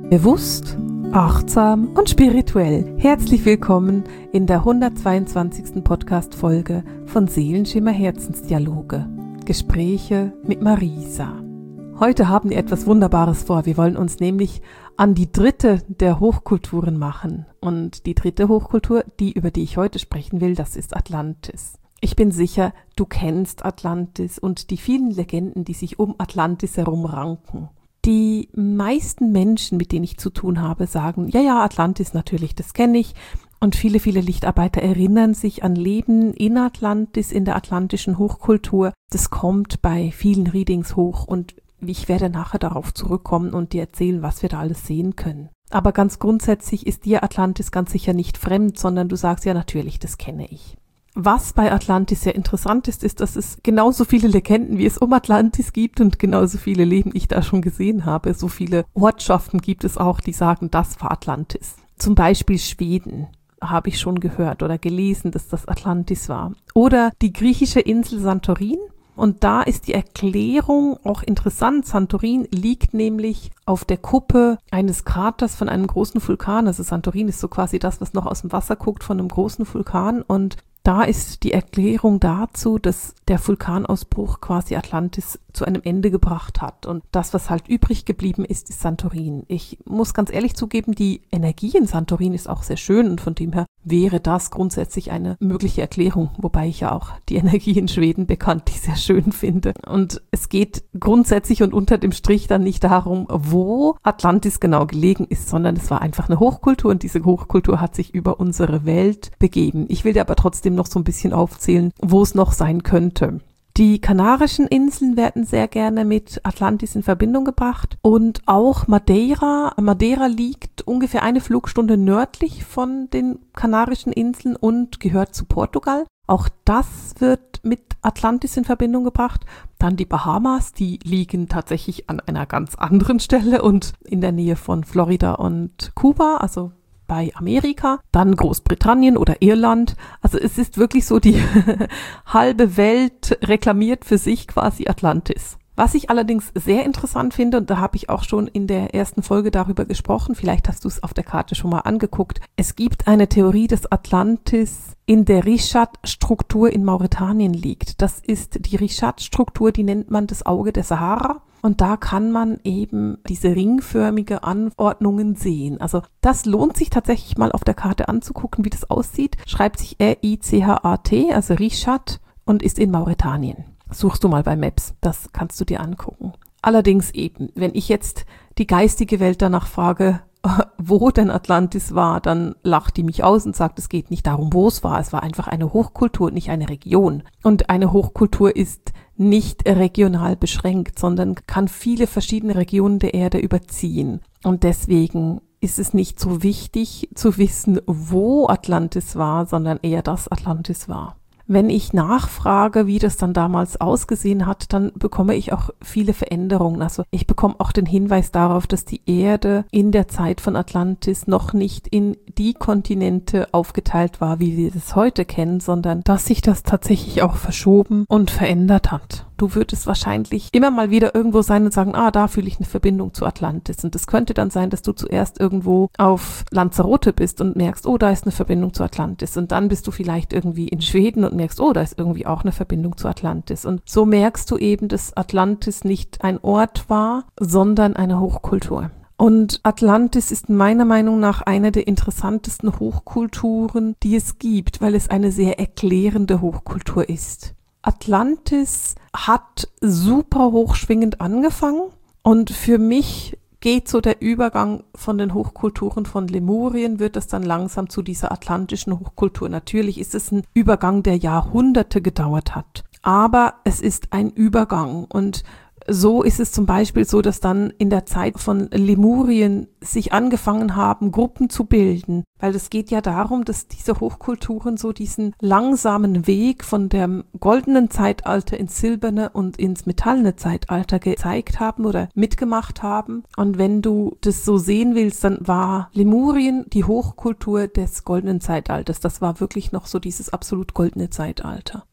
Bewusst, achtsam und spirituell. Herzlich willkommen in der 122. Podcast-Folge von Seelenschimmer Herzensdialoge. Gespräche mit Marisa. Heute haben wir etwas Wunderbares vor. Wir wollen uns nämlich an die dritte der Hochkulturen machen. Und die dritte Hochkultur, über die ich heute sprechen will, das ist Atlantis. Ich bin sicher, du kennst Atlantis und die vielen Legenden, die sich um Atlantis herum ranken. Die meisten Menschen, mit denen ich zu tun habe, sagen, ja, Atlantis natürlich, das kenne ich. Und viele Lichtarbeiter erinnern sich an Leben in Atlantis, in der atlantischen Hochkultur. Das kommt bei vielen Readings hoch und ich werde nachher darauf zurückkommen und dir erzählen, was wir da alles sehen können. Aber ganz grundsätzlich ist dir Atlantis ganz sicher nicht fremd, sondern du sagst ja natürlich, das kenne ich. Was bei Atlantis sehr interessant ist, dass es genauso viele Legenden, wie es um Atlantis gibt und genauso viele Leben ich da schon gesehen habe. So viele Ortschaften gibt es auch, die sagen, das war Atlantis. Zum Beispiel Schweden habe ich schon gehört oder gelesen, dass das Atlantis war. Oder die griechische Insel Santorin. Und da ist die Erklärung auch interessant. Santorin liegt nämlich auf der Kuppe eines Kraters von einem großen Vulkan. Also Santorin ist so quasi das, was noch aus dem Wasser guckt von einem großen Vulkan. Und da ist die Erklärung dazu, dass der Vulkanausbruch quasi Atlantis zu einem Ende gebracht hat. Und das, was halt übrig geblieben ist, ist Santorin. Ich muss ganz ehrlich zugeben, die Energie in Santorin ist auch sehr schön und von dem her wäre das grundsätzlich eine mögliche Erklärung, wobei ich ja auch die Energie in Schweden bekanntlich sehr schön finde. Und es geht grundsätzlich und unter dem Strich dann nicht darum, wo Atlantis genau gelegen ist, sondern es war einfach eine Hochkultur und diese Hochkultur hat sich über unsere Welt begeben. Ich will dir aber trotzdem noch so ein bisschen aufzählen, wo es noch sein könnte. Die Kanarischen Inseln werden sehr gerne mit Atlantis in Verbindung gebracht und auch Madeira. Madeira liegt ungefähr eine Flugstunde nördlich von den Kanarischen Inseln und gehört zu Portugal. Auch das wird mit Atlantis in Verbindung gebracht. Dann die Bahamas, die liegen tatsächlich an einer ganz anderen Stelle und in der Nähe von Florida und Kuba, also bei Amerika, dann Großbritannien oder Irland. Also es ist wirklich so, die halbe Welt reklamiert für sich quasi Atlantis. Was ich allerdings sehr interessant finde, und da habe ich auch schon in der ersten Folge darüber gesprochen, vielleicht hast du es auf der Karte schon mal angeguckt, es gibt eine Theorie, dass Atlantis in der Richat-Struktur in Mauretanien liegt. Das ist die Richat-Struktur, die nennt man das Auge der Sahara. Und da kann man eben diese ringförmige Anordnungen sehen. Also das lohnt sich tatsächlich mal auf der Karte anzugucken, wie das aussieht. Schreibt sich R-I-C-H-A-T, also Richat, und ist in Mauretanien. Suchst du mal bei Maps, das kannst du dir angucken. Allerdings eben, wenn ich jetzt die geistige Welt danach frage, wo denn Atlantis war, dann lacht die mich aus und sagt, es geht nicht darum, wo es war. Es war einfach eine Hochkultur, nicht eine Region. Und eine Hochkultur ist nicht regional beschränkt, sondern kann viele verschiedene Regionen der Erde überziehen. Und deswegen ist es nicht so wichtig zu wissen, wo Atlantis war, sondern eher, dass Atlantis war. Wenn ich nachfrage, wie das dann damals ausgesehen hat, dann bekomme ich auch viele Veränderungen. Also ich bekomme auch den Hinweis darauf, dass die Erde in der Zeit von Atlantis noch nicht in die Kontinente aufgeteilt war, wie wir es heute kennen, sondern dass sich das tatsächlich auch verschoben und verändert hat. Du würdest wahrscheinlich immer mal wieder irgendwo sein und sagen, da fühle ich eine Verbindung zu Atlantis. Und es könnte dann sein, dass du zuerst irgendwo auf Lanzarote bist und merkst, da ist eine Verbindung zu Atlantis. Und dann bist du vielleicht irgendwie in Schweden und merkst, da ist irgendwie auch eine Verbindung zu Atlantis. Und so merkst du eben, dass Atlantis nicht ein Ort war, sondern eine Hochkultur. Und Atlantis ist meiner Meinung nach eine der interessantesten Hochkulturen, die es gibt, weil es eine sehr erklärende Hochkultur ist. Atlantis hat super hochschwingend angefangen und für mich geht so der Übergang von den Hochkulturen von Lemurien, wird es dann langsam zu dieser atlantischen Hochkultur. Natürlich ist es ein Übergang, der Jahrhunderte gedauert hat, aber es ist ein Übergang und so ist es zum Beispiel so, dass dann in der Zeit von Lemurien sich angefangen haben, Gruppen zu bilden. Weil es geht ja darum, dass diese Hochkulturen so diesen langsamen Weg von dem goldenen Zeitalter ins silberne und ins metallene Zeitalter gezeigt haben oder mitgemacht haben. Und wenn du das so sehen willst, dann war Lemurien die Hochkultur des goldenen Zeitalters. Das war wirklich noch so dieses absolut goldene Zeitalter.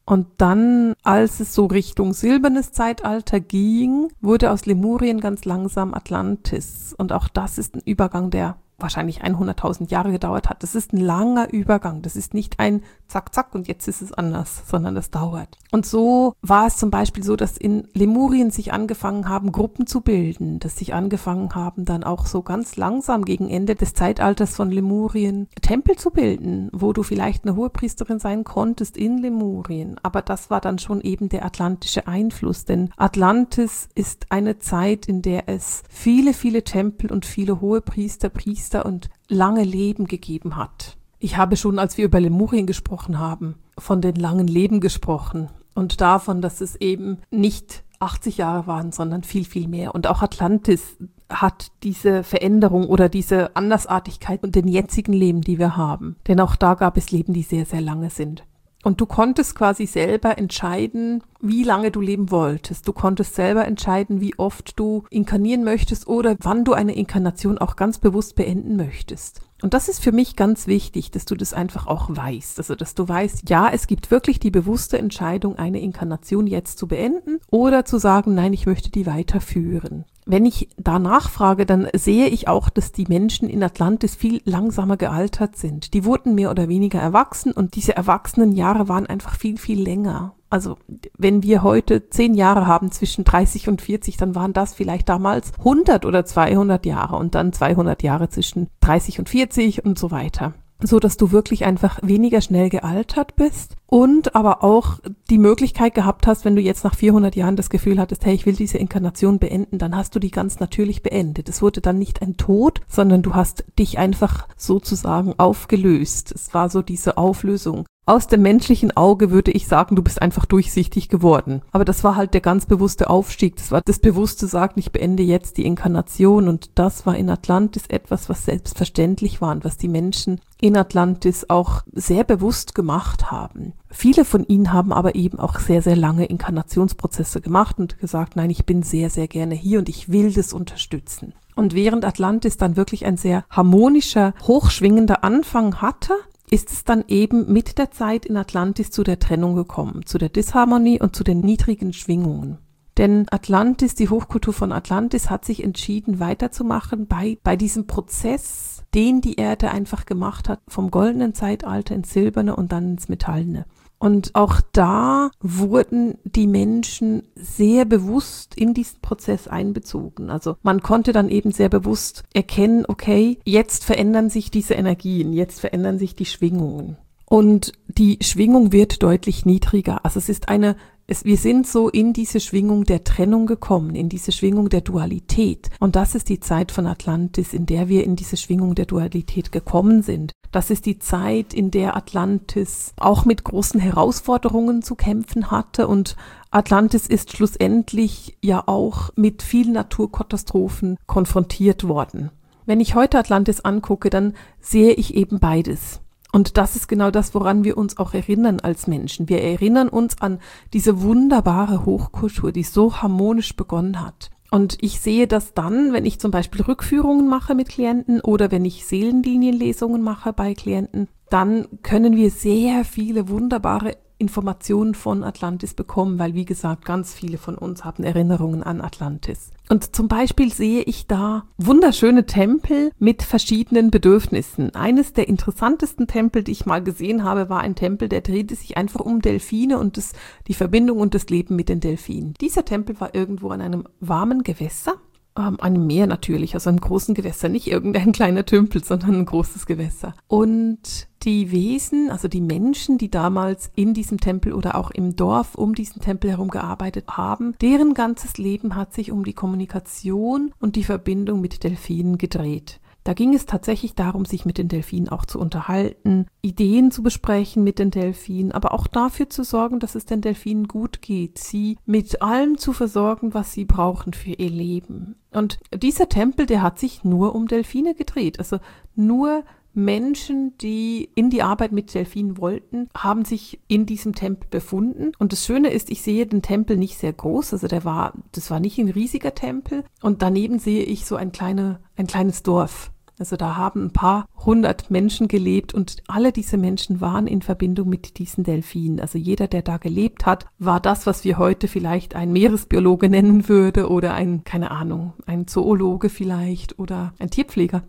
Und dann, als es so Richtung silbernes Zeitalter ging, wurde aus Lemurien ganz langsam Atlantis. Und auch das ist ein Übergang, der wahrscheinlich 100.000 Jahre gedauert hat. Das ist ein langer Übergang. Das ist nicht ein Zack, Zack und jetzt ist es anders, sondern das dauert. Und so war es zum Beispiel so, dass in Lemurien sich angefangen haben, Gruppen zu bilden, dass sich angefangen haben, dann auch so ganz langsam gegen Ende des Zeitalters von Lemurien Tempel zu bilden, wo du vielleicht eine Hohepriesterin sein konntest in Lemurien. Aber das war dann schon eben der atlantische Einfluss, denn Atlantis ist eine Zeit, in der es viele, viele Tempel und viele Hohepriester, Priester und lange Leben gegeben hat. Ich habe schon, als wir über Lemurien gesprochen haben, von den langen Leben gesprochen und davon, dass es eben nicht 80 Jahre waren, sondern viel, viel mehr. Und auch Atlantis hat diese Veränderung oder diese Andersartigkeit und den jetzigen Leben, die wir haben. Denn auch da gab es Leben, die sehr, sehr lange sind. Und du konntest quasi selber entscheiden, wie lange du leben wolltest. Du konntest selber entscheiden, wie oft du inkarnieren möchtest oder wann du eine Inkarnation auch ganz bewusst beenden möchtest. Und das ist für mich ganz wichtig, dass du das einfach auch weißt. Also, dass du weißt, ja, es gibt wirklich die bewusste Entscheidung, eine Inkarnation jetzt zu beenden oder zu sagen, nein, ich möchte die weiterführen. Wenn ich da nachfrage, dann sehe ich auch, dass die Menschen in Atlantis viel langsamer gealtert sind. Die wurden mehr oder weniger erwachsen und diese erwachsenen Jahre waren einfach viel, viel länger. Also wenn wir heute 10 Jahre haben zwischen 30 und 40, dann waren das vielleicht damals 100 oder 200 Jahre und dann 200 Jahre zwischen 30 und 40 und so weiter. So dass du wirklich einfach weniger schnell gealtert bist und aber auch die Möglichkeit gehabt hast, wenn du jetzt nach 400 Jahren das Gefühl hattest, hey, ich will diese Inkarnation beenden, dann hast du die ganz natürlich beendet. Es wurde dann nicht ein Tod, sondern du hast dich einfach sozusagen aufgelöst. Es war so diese Auflösung. Aus dem menschlichen Auge würde ich sagen, du bist einfach durchsichtig geworden. Aber das war halt der ganz bewusste Aufstieg. Das war das bewusste Sagen, ich beende jetzt die Inkarnation. Und das war in Atlantis etwas, was selbstverständlich war und was die Menschen in Atlantis auch sehr bewusst gemacht haben. Viele von ihnen haben aber eben auch sehr, sehr lange Inkarnationsprozesse gemacht und gesagt, nein, ich bin sehr, sehr gerne hier und ich will das unterstützen. Und während Atlantis dann wirklich ein sehr harmonischer, hochschwingender Anfang hatte, ist es dann eben mit der Zeit in Atlantis zu der Trennung gekommen, zu der Disharmonie und zu den niedrigen Schwingungen. Denn Atlantis, die Hochkultur von Atlantis, hat sich entschieden, weiterzumachen bei diesem Prozess, den die Erde einfach gemacht hat, vom goldenen Zeitalter ins silberne und dann ins metallene. Und auch da wurden die Menschen sehr bewusst in diesen Prozess einbezogen. Also man konnte dann eben sehr bewusst erkennen, okay, jetzt verändern sich diese Energien, jetzt verändern sich die Schwingungen. Und die Schwingung wird deutlich niedriger. Also wir sind so in diese Schwingung der Trennung gekommen, in diese Schwingung der Dualität. Und das ist die Zeit von Atlantis, in der wir in diese Schwingung der Dualität gekommen sind. Das ist die Zeit, in der Atlantis auch mit großen Herausforderungen zu kämpfen hatte. Und Atlantis ist schlussendlich ja auch mit vielen Naturkatastrophen konfrontiert worden. Wenn ich heute Atlantis angucke, dann sehe ich eben beides. Und das ist genau das, woran wir uns auch erinnern als Menschen. Wir erinnern uns an diese wunderbare Hochkultur, die so harmonisch begonnen hat. Und ich sehe das dann, wenn ich zum Beispiel Rückführungen mache mit Klienten oder wenn ich Seelenlinienlesungen mache bei Klienten, dann können wir sehr viele wunderbare Informationen von Atlantis bekommen, weil, wie gesagt, ganz viele von uns haben Erinnerungen an Atlantis. Und zum Beispiel sehe ich da wunderschöne Tempel mit verschiedenen Bedürfnissen. Eines der interessantesten Tempel, die ich mal gesehen habe, war ein Tempel, der drehte sich einfach um Delfine und die Verbindung und das Leben mit den Delfinen. Dieser Tempel war irgendwo an einem warmen Gewässer. Einem Meer natürlich, also einem großen Gewässer, nicht irgendein kleiner Tümpel, sondern ein großes Gewässer. Und die Wesen, also die Menschen, die damals in diesem Tempel oder auch im Dorf um diesen Tempel herum gearbeitet haben, deren ganzes Leben hat sich um die Kommunikation und die Verbindung mit Delfinen gedreht. Da ging es tatsächlich darum, sich mit den Delfinen auch zu unterhalten, Ideen zu besprechen mit den Delfinen, aber auch dafür zu sorgen, dass es den Delfinen gut geht, sie mit allem zu versorgen, was sie brauchen für ihr Leben. Und dieser Tempel, der hat sich nur um Delfine gedreht, also nur Menschen, die in die Arbeit mit Delfinen wollten, haben sich in diesem Tempel befunden. Und das Schöne ist, ich sehe den Tempel nicht sehr groß, also das war nicht ein riesiger Tempel. Und daneben sehe ich so ein kleines Dorf. Also da haben ein paar 100 Menschen gelebt und alle diese Menschen waren in Verbindung mit diesen Delfinen. Also jeder, der da gelebt hat, war das, was wir heute vielleicht ein Meeresbiologe nennen würde oder ein Zoologe vielleicht oder ein Tierpfleger.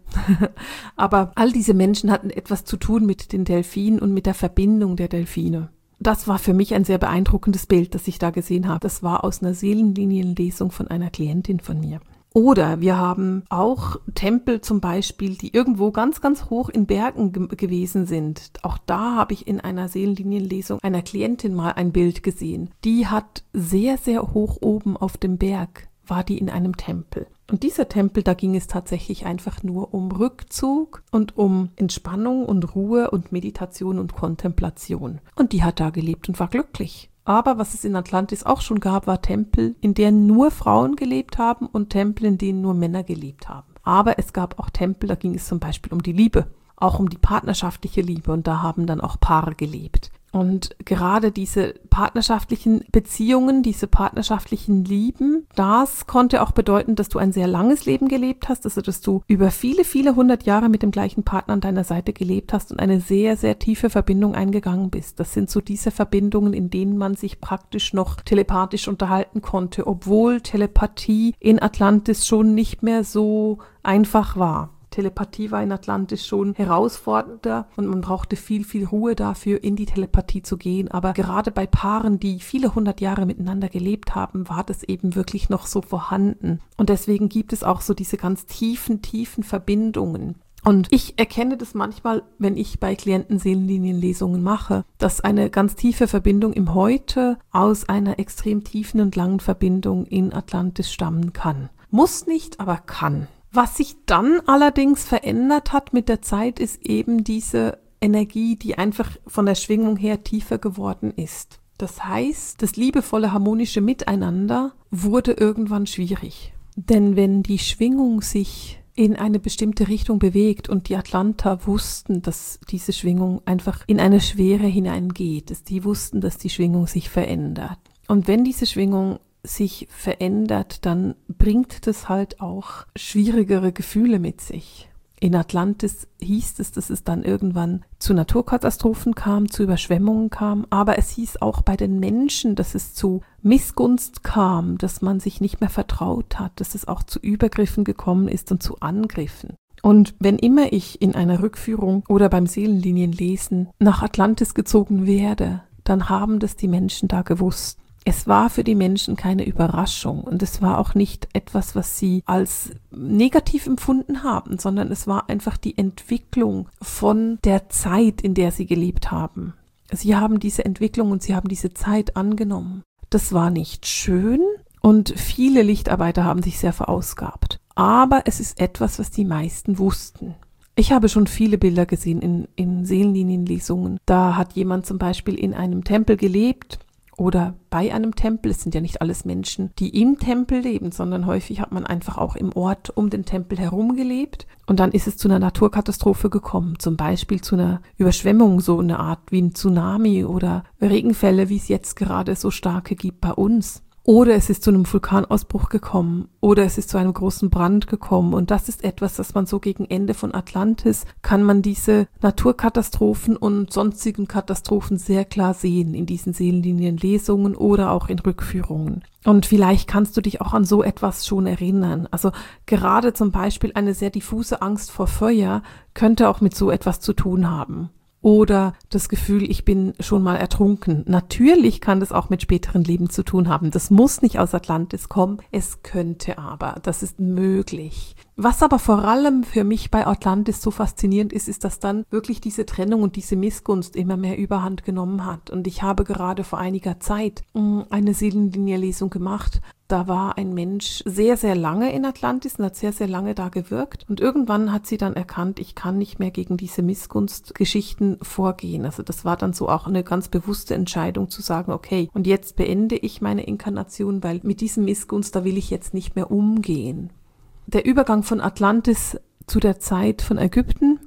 Aber all diese Menschen hatten etwas zu tun mit den Delfinen und mit der Verbindung der Delfine. Das war für mich ein sehr beeindruckendes Bild, das ich da gesehen habe. Das war aus einer Seelenlinienlesung von einer Klientin von mir. Oder wir haben auch Tempel zum Beispiel, die irgendwo ganz, ganz hoch in Bergen gewesen sind. Auch da habe ich in einer Seelenlinienlesung einer Klientin mal ein Bild gesehen. Die hat sehr, sehr hoch oben auf dem Berg, war die in einem Tempel. Und dieser Tempel, da ging es tatsächlich einfach nur um Rückzug und um Entspannung und Ruhe und Meditation und Kontemplation. Und die hat da gelebt und war glücklich. Aber was es in Atlantis auch schon gab, war Tempel, in denen nur Frauen gelebt haben und Tempel, in denen nur Männer gelebt haben. Aber es gab auch Tempel, da ging es zum Beispiel um die Liebe, auch um die partnerschaftliche Liebe und da haben dann auch Paare gelebt. Und gerade diese partnerschaftlichen Beziehungen, diese partnerschaftlichen Lieben, das konnte auch bedeuten, dass du ein sehr langes Leben gelebt hast, also dass du über viele, viele 100 Jahre mit dem gleichen Partner an deiner Seite gelebt hast und eine sehr, sehr tiefe Verbindung eingegangen bist. Das sind so diese Verbindungen, in denen man sich praktisch noch telepathisch unterhalten konnte, obwohl Telepathie in Atlantis schon nicht mehr so einfach war. Telepathie war in Atlantis schon herausfordernder und man brauchte viel, viel Ruhe dafür, in die Telepathie zu gehen. Aber gerade bei Paaren, die viele 100 Jahre miteinander gelebt haben, war das eben wirklich noch so vorhanden. Und deswegen gibt es auch so diese ganz tiefen, tiefen Verbindungen. Und ich erkenne das manchmal, wenn ich bei Klienten Seelenlinienlesungen mache, dass eine ganz tiefe Verbindung im Heute aus einer extrem tiefen und langen Verbindung in Atlantis stammen kann. Muss nicht, aber kann. Was sich dann allerdings verändert hat mit der Zeit, ist eben diese Energie, die einfach von der Schwingung her tiefer geworden ist. Das heißt, das liebevolle, harmonische Miteinander wurde irgendwann schwierig. Denn wenn die Schwingung sich in eine bestimmte Richtung bewegt und die Atlanter wussten, dass diese Schwingung einfach in eine Schwere hineingeht, die wussten, dass die Schwingung sich verändert. Und wenn diese Schwingung sich verändert, dann bringt das halt auch schwierigere Gefühle mit sich. In Atlantis hieß es, dass es dann irgendwann zu Naturkatastrophen kam, zu Überschwemmungen kam, aber es hieß auch bei den Menschen, dass es zu Missgunst kam, dass man sich nicht mehr vertraut hat, dass es auch zu Übergriffen gekommen ist und zu Angriffen. Und wenn immer ich in einer Rückführung oder beim Seelenlinienlesen nach Atlantis gezogen werde, dann haben das die Menschen da gewusst. Es war für die Menschen keine Überraschung und es war auch nicht etwas, was sie als negativ empfunden haben, sondern es war einfach die Entwicklung von der Zeit, in der sie gelebt haben. Sie haben diese Entwicklung und sie haben diese Zeit angenommen. Das war nicht schön und viele Lichtarbeiter haben sich sehr verausgabt. Aber es ist etwas, was die meisten wussten. Ich habe schon viele Bilder gesehen in Seelenlinienlesungen. Da hat jemand zum Beispiel in einem Tempel gelebt, oder bei einem Tempel. Es sind ja nicht alles Menschen, die im Tempel leben, sondern häufig hat man einfach auch im Ort um den Tempel herum gelebt. Und dann ist es zu einer Naturkatastrophe gekommen, zum Beispiel zu einer Überschwemmung, so eine Art wie ein Tsunami oder Regenfälle, wie es jetzt gerade so starke gibt bei uns. Oder es ist zu einem Vulkanausbruch gekommen oder es ist zu einem großen Brand gekommen und das ist etwas, das man so gegen Ende von Atlantis, kann man diese Naturkatastrophen und sonstigen Katastrophen sehr klar sehen in diesen Seelenlinienlesungen oder auch in Rückführungen. Und vielleicht kannst du dich auch an so etwas schon erinnern. Also gerade zum Beispiel eine sehr diffuse Angst vor Feuer könnte auch mit so etwas zu tun haben. Oder das Gefühl, ich bin schon mal ertrunken. Natürlich kann das auch mit späteren Leben zu tun haben. Das muss nicht aus Atlantis kommen. Es könnte aber. Das ist möglich. Was aber vor allem für mich bei Atlantis so faszinierend ist, ist, dass dann wirklich diese Trennung und diese Missgunst immer mehr Überhand genommen hat. Und ich habe gerade vor einiger Zeit eine Seelenlinienlesung gemacht. Da war ein Mensch sehr, sehr lange in Atlantis und hat sehr, sehr lange da gewirkt. Und irgendwann hat sie dann erkannt, ich kann nicht mehr gegen diese Missgunstgeschichten vorgehen. Also das war dann so auch eine ganz bewusste Entscheidung zu sagen, okay, und jetzt beende ich meine Inkarnation, weil mit diesem Missgunst, da will ich jetzt nicht mehr umgehen. Der Übergang von Atlantis zu der Zeit von Ägypten,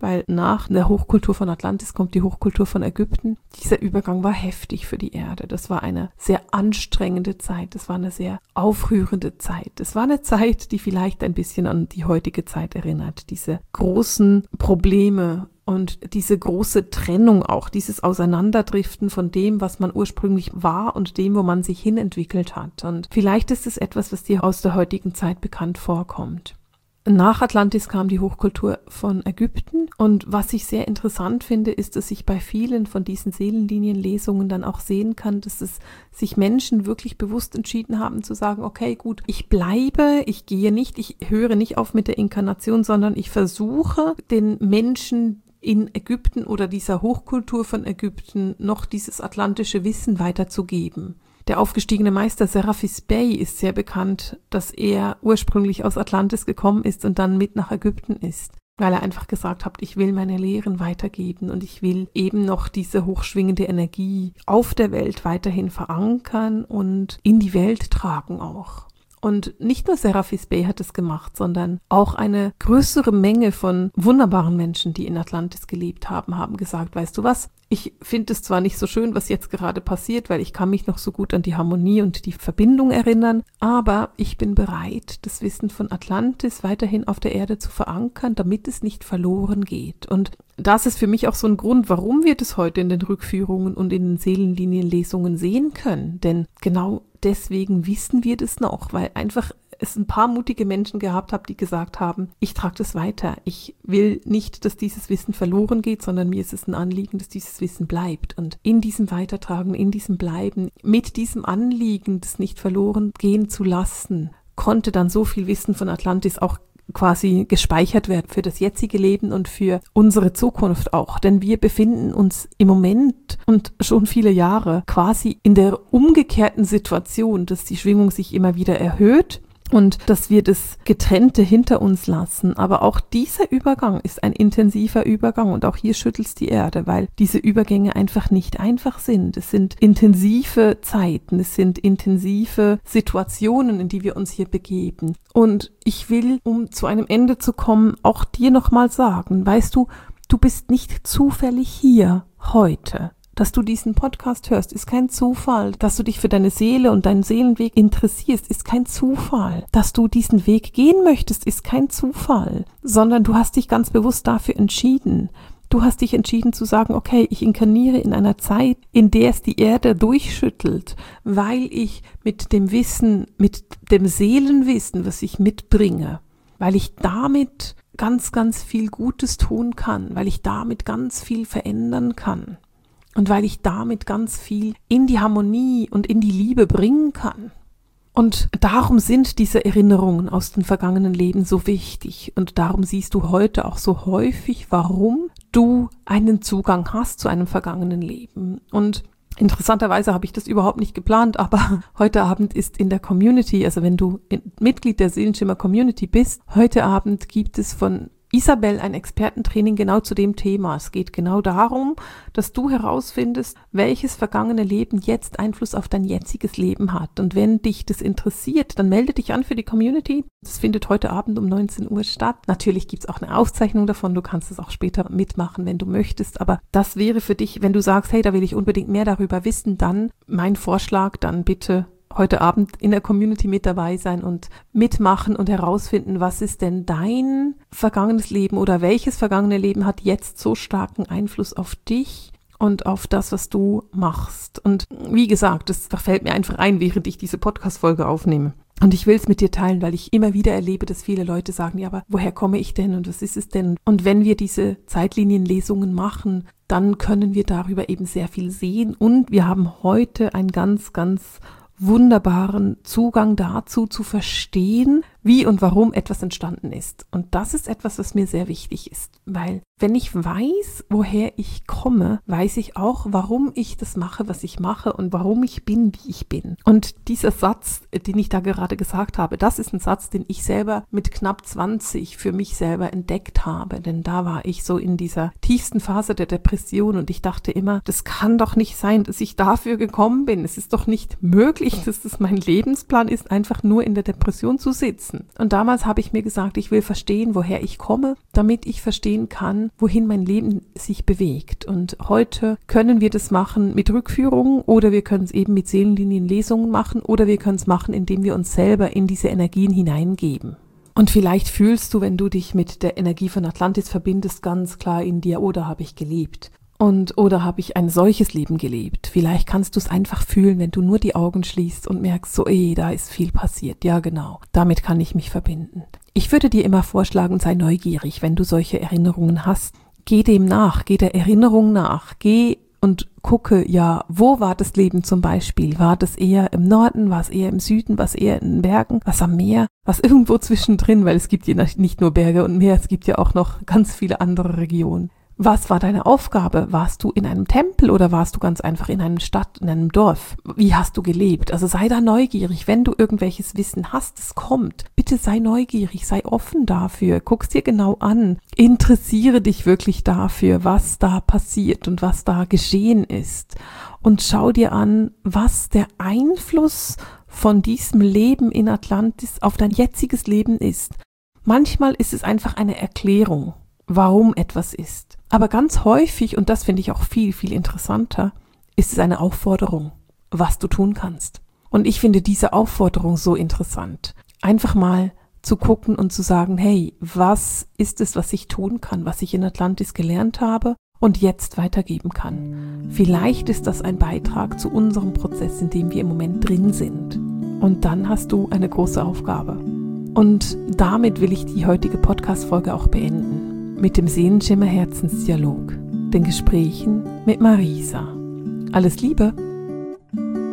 weil nach der Hochkultur von Atlantis kommt die Hochkultur von Ägypten. Dieser Übergang war heftig für die Erde. Das war eine sehr anstrengende Zeit. Das war eine sehr aufrührende Zeit. Es war eine Zeit, die vielleicht ein bisschen an die heutige Zeit erinnert. Diese großen Probleme und diese große Trennung auch, dieses Auseinanderdriften von dem, was man ursprünglich war und dem, wo man sich hinentwickelt hat. Und vielleicht ist es etwas, was dir aus der heutigen Zeit bekannt vorkommt. Nach Atlantis kam die Hochkultur von Ägypten und was ich sehr interessant finde, ist, dass ich bei vielen von diesen Seelenlinienlesungen dann auch sehen kann, dass es sich Menschen wirklich bewusst entschieden haben zu sagen, okay, gut, ich bleibe, ich gehe nicht, ich höre nicht auf mit der Inkarnation, sondern ich versuche den Menschen in Ägypten oder dieser Hochkultur von Ägypten noch dieses atlantische Wissen weiterzugeben. Der aufgestiegene Meister Serapis Bey ist sehr bekannt, dass er ursprünglich aus Atlantis gekommen ist und dann mit nach Ägypten ist, weil er einfach gesagt hat, ich will meine Lehren weitergeben und ich will eben noch diese hochschwingende Energie auf der Welt weiterhin verankern und in die Welt tragen auch. Und nicht nur Serapis Bey hat es gemacht, sondern auch eine größere Menge von wunderbaren Menschen, die in Atlantis gelebt haben, haben gesagt, weißt du was, ich finde es zwar nicht so schön, was jetzt gerade passiert, weil ich kann mich noch so gut an die Harmonie und die Verbindung erinnern, aber ich bin bereit, das Wissen von Atlantis weiterhin auf der Erde zu verankern, damit es nicht verloren geht. Und das ist für mich auch so ein Grund, warum wir das heute in den Rückführungen und in den Seelenlinienlesungen sehen können. Denn genau deswegen wissen wir das noch, weil einfach es ein paar mutige Menschen gehabt habe, die gesagt haben, ich trage das weiter. Ich will nicht, dass dieses Wissen verloren geht, sondern mir ist es ein Anliegen, dass dieses Wissen bleibt. Und in diesem Weitertragen, in diesem Bleiben, mit diesem Anliegen, das nicht verloren gehen zu lassen, konnte dann so viel Wissen von Atlantis auch quasi gespeichert werden für das jetzige Leben und für unsere Zukunft auch. Denn wir befinden uns im Moment und schon viele Jahre quasi in der umgekehrten Situation, dass die Schwingung sich immer wieder erhöht und dass wir das Getrennte hinter uns lassen. Aber auch dieser Übergang ist ein intensiver Übergang und auch hier schüttelt es die Erde, weil diese Übergänge einfach nicht einfach sind. Es sind intensive Zeiten, es sind intensive Situationen, in die wir uns hier begeben. Und ich will, um zu einem Ende zu kommen, auch dir nochmal sagen, weißt du, du bist nicht zufällig hier heute. Dass du diesen Podcast hörst, ist kein Zufall. Dass du dich für deine Seele und deinen Seelenweg interessierst, ist kein Zufall. Dass du diesen Weg gehen möchtest, ist kein Zufall. Sondern du hast dich ganz bewusst dafür entschieden. Du hast dich entschieden zu sagen, okay, ich inkarniere in einer Zeit, in der es die Erde durchschüttelt, weil ich mit dem Wissen, mit dem Seelenwissen, was ich mitbringe, weil ich damit ganz, ganz viel Gutes tun kann, weil ich damit ganz viel verändern kann. Und weil ich damit ganz viel in die Harmonie und in die Liebe bringen kann. Und darum sind diese Erinnerungen aus den vergangenen Leben so wichtig. Und darum siehst du heute auch so häufig, warum du einen Zugang hast zu einem vergangenen Leben. Und interessanterweise habe ich das überhaupt nicht geplant, aber heute Abend ist in der Community, also wenn du Mitglied der Seelenschimmer Community bist, heute Abend gibt es von Isabel ein Expertentraining genau zu dem Thema. Es geht genau darum, dass du herausfindest, welches vergangene Leben jetzt Einfluss auf dein jetziges Leben hat. Und wenn dich das interessiert, dann melde dich an für die Community. Das findet heute Abend um 19 Uhr statt. Natürlich gibt es auch eine Aufzeichnung davon. Du kannst es auch später mitmachen, wenn du möchtest. Aber das wäre für dich, wenn du sagst, hey, da will ich unbedingt mehr darüber wissen, dann mein Vorschlag, dann bitte heute Abend in der Community mit dabei sein und mitmachen und herausfinden, was ist denn dein vergangenes Leben oder welches vergangene Leben hat jetzt so starken Einfluss auf dich und auf das, was du machst. Und wie gesagt, das fällt mir einfach ein, während ich diese Podcast-Folge aufnehme. Und ich will es mit dir teilen, weil ich immer wieder erlebe, dass viele Leute sagen, ja, aber woher komme ich denn und was ist es denn? Und wenn wir diese Zeitlinienlesungen machen, dann können wir darüber eben sehr viel sehen. Und wir haben heute ein ganz, ganz wunderbaren Zugang dazu zu verstehen, wie und warum etwas entstanden ist. Und das ist etwas, was mir sehr wichtig ist, weil wenn ich weiß, woher ich komme, weiß ich auch, warum ich das mache, was ich mache und warum ich bin, wie ich bin. Und dieser Satz, den ich da gerade gesagt habe, das ist ein Satz, den ich selber mit knapp 20 für mich selber entdeckt habe, denn da war ich so in dieser tiefsten Phase der Depression und ich dachte immer, das kann doch nicht sein, dass ich dafür gekommen bin. Es ist doch nicht möglich, dass das mein Lebensplan ist, einfach nur in der Depression zu sitzen. dürfen. Und damals habe ich mir gesagt, ich will verstehen, woher ich komme, damit ich verstehen kann, wohin mein Leben sich bewegt. Und heute können wir das machen mit Rückführungen oder wir können es eben mit Seelenlinienlesungen machen oder wir können es machen, indem wir uns selber in diese Energien hineingeben. Und vielleicht fühlst du, wenn du dich mit der Energie von Atlantis verbindest, ganz klar in dir, oder habe ich gelebt? Oder habe ich ein solches Leben gelebt? Vielleicht kannst du es einfach fühlen, wenn du nur die Augen schließt und merkst, so, da ist viel passiert. Ja, genau. Damit kann ich mich verbinden. Ich würde dir immer vorschlagen, sei neugierig, wenn du solche Erinnerungen hast. Geh dem nach, geh der Erinnerung nach. Geh und gucke, ja, wo war das Leben zum Beispiel? War das eher im Norden? War es eher im Süden? War es eher in den Bergen? Was am Meer? Was irgendwo zwischendrin? Weil es gibt ja nicht nur Berge und Meer, es gibt ja auch noch ganz viele andere Regionen. Was war deine Aufgabe? Warst du in einem Tempel oder warst du ganz einfach in einer Stadt, in einem Dorf? Wie hast du gelebt? Also sei da neugierig, wenn du irgendwelches Wissen hast, es kommt. Bitte sei neugierig, sei offen dafür, guck's dir genau an. Interessiere dich wirklich dafür, was da passiert und was da geschehen ist. Und schau dir an, was der Einfluss von diesem Leben in Atlantis auf dein jetziges Leben ist. Manchmal ist es einfach eine Erklärung, warum etwas ist. Aber ganz häufig, und das finde ich auch viel, viel interessanter, ist es eine Aufforderung, was du tun kannst. Und ich finde diese Aufforderung so interessant. Einfach mal zu gucken und zu sagen, hey, was ist es, was ich tun kann, was ich in Atlantis gelernt habe und jetzt weitergeben kann. Vielleicht ist das ein Beitrag zu unserem Prozess, in dem wir im Moment drin sind. Und dann hast du eine große Aufgabe. Und damit will ich die heutige Podcast-Folge auch beenden. Mit dem Seelenschimmer Herzensdialog, den Gesprächen mit Marisa. Alles Liebe!